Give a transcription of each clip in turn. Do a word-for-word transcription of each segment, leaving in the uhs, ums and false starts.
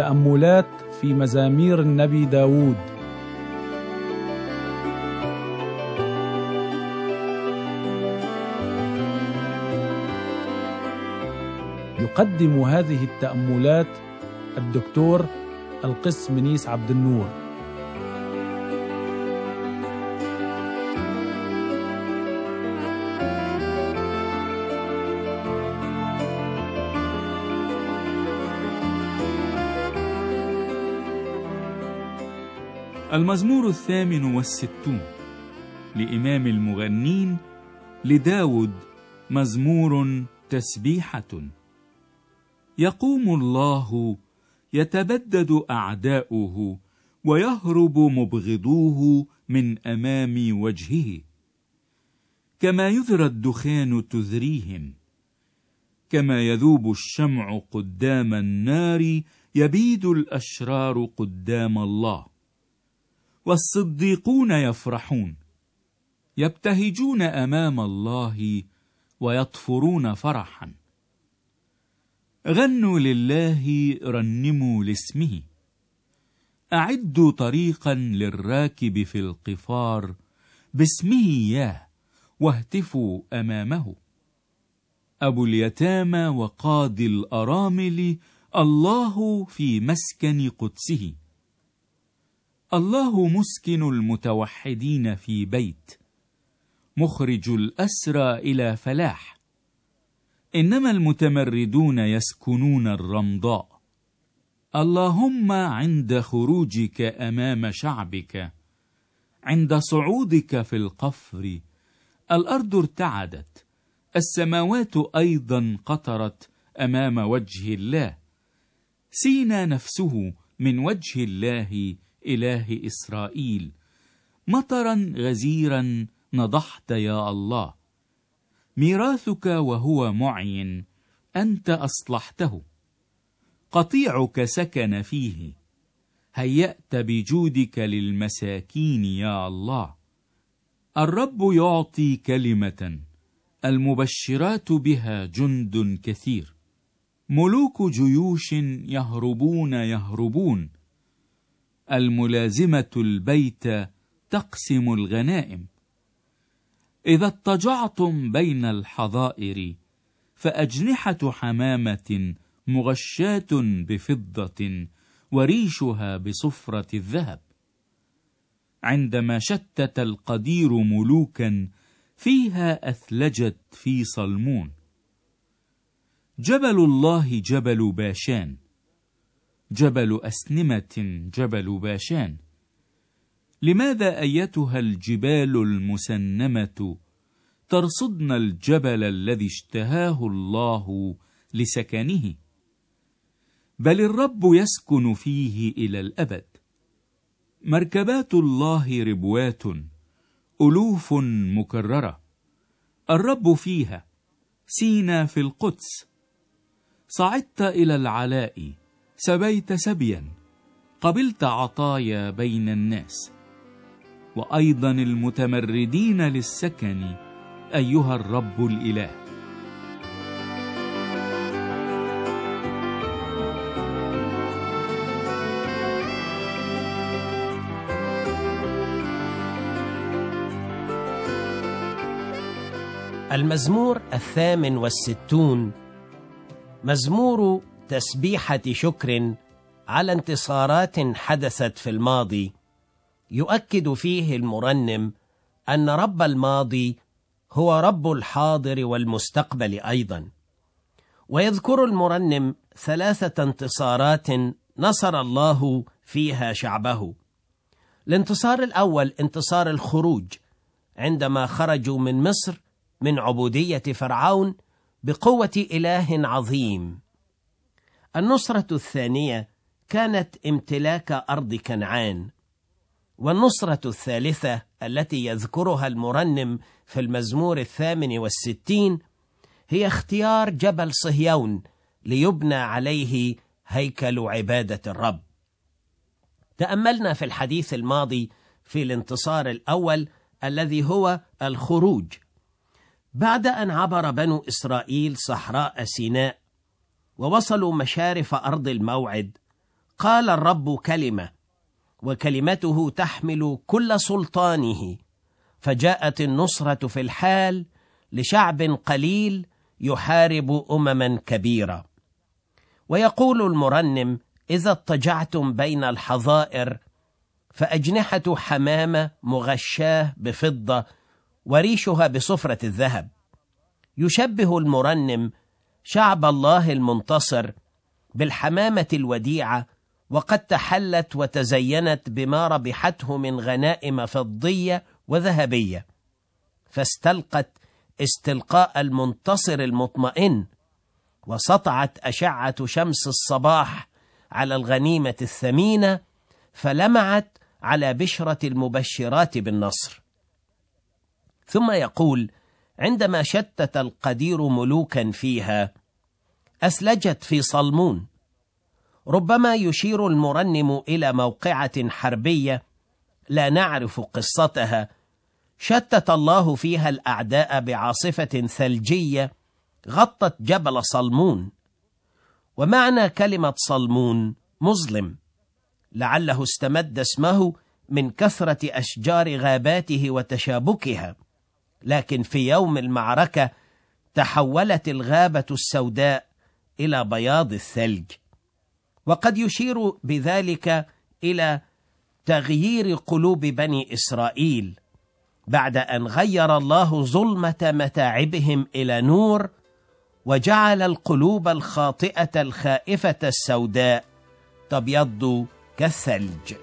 تأملات في مزامير النبي داود. يقدم هذه التأملات الدكتور القس منيس عبد النور. المزمور الثامن والستون لإمام المغنين لداود، مزمور تسبيحة. يقوم الله يتبدد أعداؤه، ويهرب مبغضوه من أمام وجهه. كما يذرى الدخان تذريهم، كما يذوب الشمع قدام النار، يبيد الأشرار قدام الله. والصديقون يفرحون، يبتهجون أمام الله ويطفرون فرحا. غنوا لله، رنموا لاسمه، أعدوا طريقا للراكب في القفار، باسمه ياه، واهتفوا أمامه. أبو اليتامى وقاضي الأرامل، الله في مسكن قدسه. الله مسكن المتوحدين في بيت، مخرج الأسرى إلى فلاح. إنما المتمردون يسكنون الرمضاء. اللهم عند خروجك أمام شعبك، عند صعودك في القفر، الأرض ارتعدت، السماوات أيضا قطرت أمام وجه الله. سينا نفسه من وجه الله إله إسرائيل، مطرا غزيرا نضحت يا الله. ميراثك وهو معين، أنت أصلحته، قطيعك سكن فيه. هيأت بجودك للمساكين يا الله. الرب يعطي كلمة، المبشرات بها جند كثير. ملوك جيوش يهربون يهربون، الملازمة البيت تقسم الغنائم. إذا اضطجعتم بين الحظائر، فأجنحة حمامة مغشاة بفضة، وريشها بصفرة الذهب. عندما شتت القدير ملوكا، فيها أثلجت في صلمون. جبل الله جبل باشان، جبل أسنمة جبل باشان. لماذا أيتها الجبال المسنمة ترصدن الجبل الذي اشتهاه الله لسكنه؟ بل الرب يسكن فيه إلى الأبد. مركبات الله ربوات، ألوف مكررة. الرب فيها، سينا في القدس. صعدت إلى العلاء، سبيت سبيا، قبلت عطايا بين الناس. وأيضا المتمردين للسكن، أيها الرب الإله. المزمور الثامن والستون، مزمور تسبيحة شكر على انتصارات حدثت في الماضي. يؤكد فيه المرنم أن رب الماضي هو رب الحاضر والمستقبل أيضا. ويذكر المرنم ثلاثة انتصارات نصر الله فيها شعبه. الانتصار الأول انتصار الخروج، عندما خرجوا من مصر من عبودية فرعون بقوة إله عظيم. النصرة الثانية كانت امتلاك أرض كنعان. والنصرة الثالثة التي يذكرها المرنم في المزمور الثامن والستين هي اختيار جبل صهيون ليبنى عليه هيكل عبادة الرب. تأملنا في الحديث الماضي في الانتصار الأول الذي هو الخروج. بعد أن عبر بنو إسرائيل صحراء سيناء ووصلوا مشارف أرض الموعد، قال الرب كلمة، وكلمته تحمل كل سلطانه، فجاءت النصرة في الحال لشعب قليل يحارب أمما كبيرة. ويقول المرنم: إذا اضطجعتم بين الحظائر فأجنحة حمامة مغشاه بفضة وريشها بصفرة الذهب. يشبه المرنم شعب الله المنتصر بالحمامة الوديعة، وقد تحلت وتزينت بما ربحته من غنائم فضية وذهبية، فاستلقت استلقاء المنتصر المطمئن، وسطعت أشعة شمس الصباح على الغنيمة الثمينة، فلمعت على بشرة المبشرات بالنصر. ثم يقول: عندما شتت القدير ملوكا فيها أثلجت في صلمون. ربما يشير المرنم إلى موقعة حربية لا نعرف قصتها، شتت الله فيها الأعداء بعاصفة ثلجية غطت جبل صلمون. ومعنى كلمة صلمون مظلم، لعله استمد اسمه من كثرة أشجار غاباته وتشابكها، لكن في يوم المعركة تحولت الغابة السوداء إلى بياض الثلج. وقد يشير بذلك إلى تغيير قلوب بني إسرائيل بعد أن غير الله ظلمة متاعبهم إلى نور، وجعل القلوب الخاطئة الخائفة السوداء تبيض كالثلج.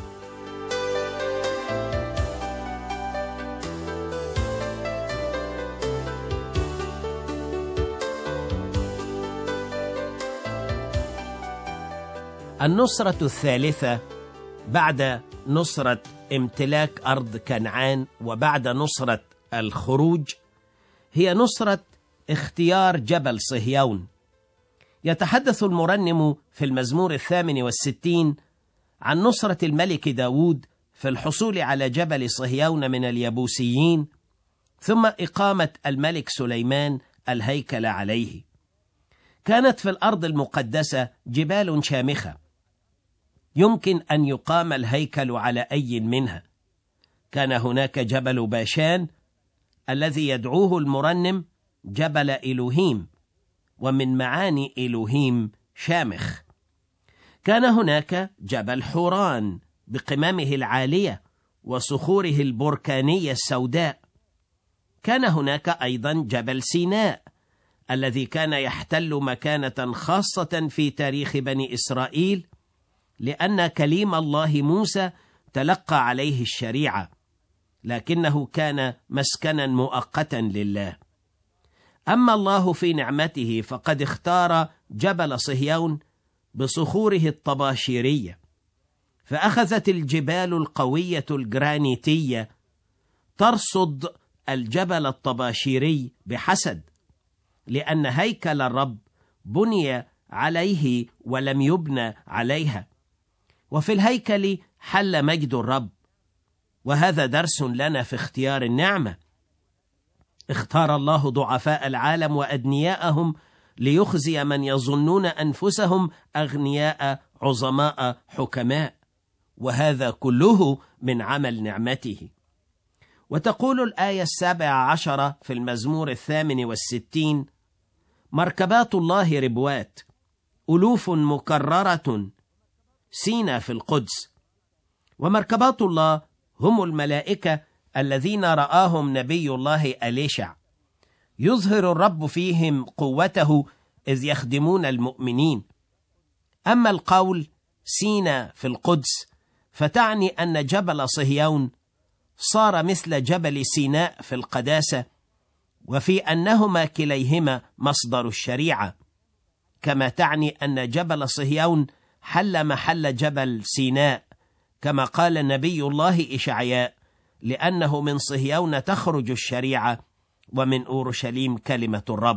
النصرة الثالثة بعد نصرة امتلاك أرض كنعان وبعد نصرة الخروج هي نصرة اختيار جبل صهيون. يتحدث المرنم في المزمور الثامن والستين عن نصرة الملك داود في الحصول على جبل صهيون من اليبوسيين، ثم إقامة الملك سليمان الهيكل عليه. كانت في الأرض المقدسة جبال شامخة يمكن أن يقام الهيكل على أي منها. كان هناك جبل باشان الذي يدعوه المرنم جبل إلوهيم، ومن معاني إلوهيم شامخ. كان هناك جبل حوران بقمامه العالية وصخوره البركانية السوداء. كان هناك أيضا جبل سيناء الذي كان يحتل مكانة خاصة في تاريخ بني إسرائيل، لأن كليم الله موسى تلقى عليه الشريعة، لكنه كان مسكنا مؤقتا لله. أما الله في نعمته فقد اختار جبل صهيون بصخوره الطباشيرية، فأخذت الجبال القوية الجرانيتية ترصد الجبل الطباشيري بحسد، لأن هيكل الرب بني عليه ولم يبنى عليها، وفي الهيكل حل مجد الرب. وهذا درس لنا في اختيار النعمة. اختار الله ضعفاء العالم وأدنياءهم ليخزي من يظنون أنفسهم أغنياء عظماء حكماء، وهذا كله من عمل نعمته. وتقول الآية السابعة عشرة في المزمور الثامن والستين: مركبات الله ربوات، ألوف مكررة سينا في القدس. ومركبات الله هم الملائكة الذين رآهم نبي الله أليشع، يظهر الرب فيهم قوته إذ يخدمون المؤمنين. أما القول سينا في القدس فتعني أن جبل صهيون صار مثل جبل سيناء في القداسة، وفي أنهما كليهما مصدر الشريعة، كما تعني أن جبل صهيون حل محل جبل سيناء، كما قال نبي الله إشعياء: لأنه من صهيون تخرج الشريعة ومن أورشليم كلمة الرب.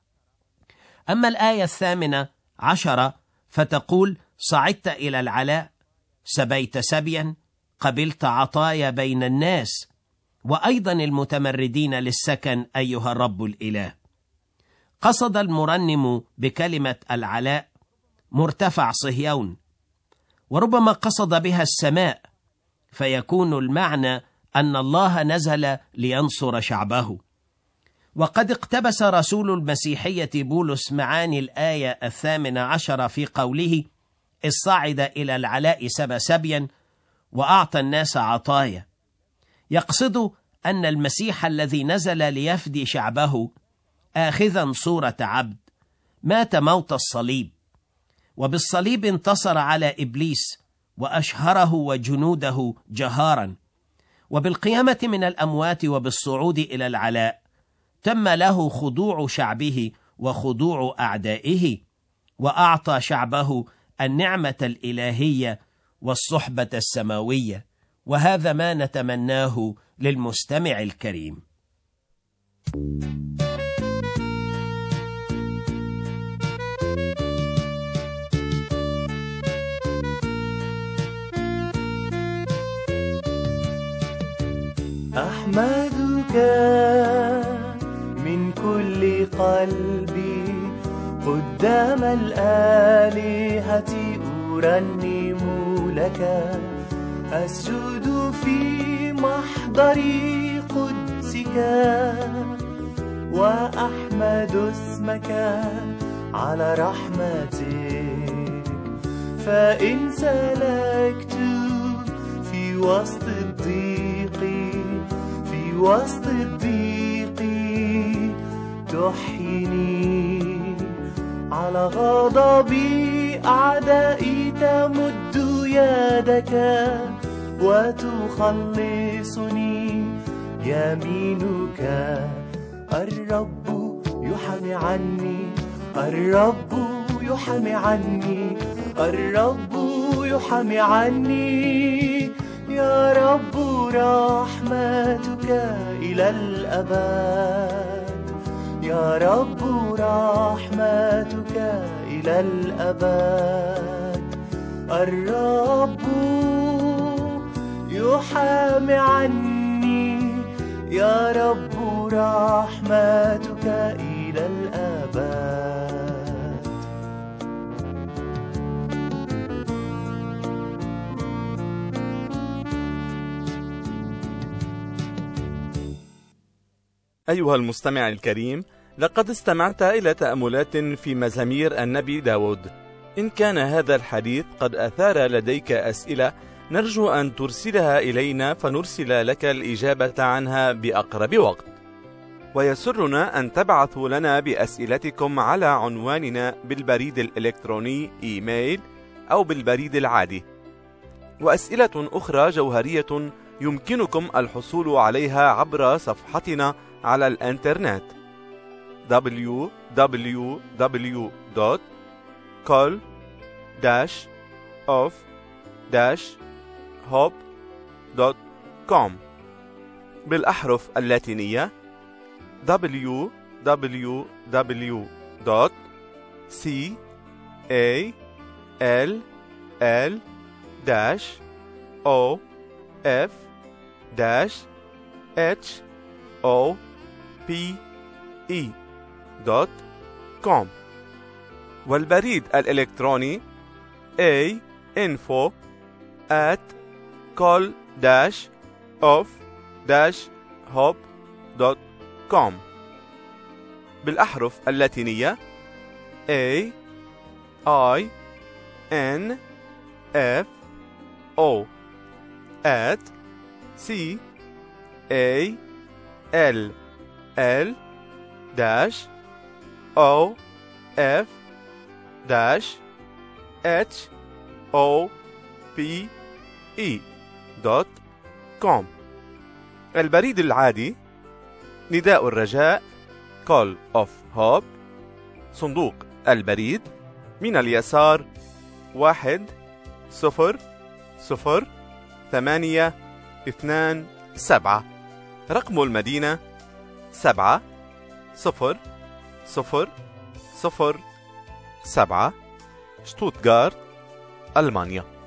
أما الآية الثامنة عشرة فتقول: صعدت إلى العلاء، سبيت سبيا، قبلت عطايا بين الناس، وأيضا المتمردين للسكن أيها الرب الإله. قصد المرنم بكلمة العلاء مرتفع صهيون، وربما قصد بها السماء، فيكون المعنى أن الله نزل لينصر شعبه. وقد اقتبس رسول المسيحية بولس معاني الآية الثامنة عشر في قوله: الصعد إلى العلاء سبى سبيا وأعطى الناس عطايا، يقصد أن المسيح الذي نزل ليفدي شعبه آخذا صورة عبد مات موت الصليب، وبالصليب انتصر على إبليس وأشهره وجنوده جهارا، وبالقيامة من الأموات وبالصعود إلى العلاء تم له خضوع شعبه وخضوع أعدائه، وأعطى شعبه النعمة الإلهية والصحبة السماوية. وهذا ما نتمناه للمستمع الكريم. أحمدك من كل قلبي قدام الآلهة أرنم لك، أسجد في محضر قدسك وأحمد اسمك على رحمتك، فإن سلكت في وسط الضيق في وسط الضيق تحيني، على غضب أعدائي تمد يدك وتخلصني يمينك. الرب يحمي عني، الرب يحمي عني، الرب يحمي عني، يا رب رحمتك إلى الأبد، يا رب رحمتك إلى الأبد. الرب يحمي عني، يا رب رحمتك إلى الأبد. أيها المستمع الكريم، لقد استمعت إلى تأملات في مزامير النبي داود. إن كان هذا الحديث قد أثار لديك أسئلة، نرجو أن ترسلها إلينا فنرسل لك الإجابة عنها بأقرب وقت. ويسرنا أن تبعثوا لنا بأسئلتكم على عنواننا بالبريد الإلكتروني إيميل أو بالبريد العادي. وأسئلة أخرى جوهرية يمكنكم الحصول عليها عبر صفحتنا على الإنترنت دبليو دبليو دبليو دوت كول أوف هوب دوت كوم بالأحرف اللاتينية دبليو دبليو دبليو دوت كول دوت كوم والبريد الإلكتروني a info at call off hope دوت كوم بالأحرف اللاتينية a i n f o at c a l l dash o f dash h o p e دوت كوم. البريد العادي نداء الرجاء Call of Hope، صندوق البريد من اليسار واحد صفر صفر ثمانية اثنان سبعة، رقم المدينة سبعة صفر صفر صفر سبعة، شتوتغارت، ألمانيا.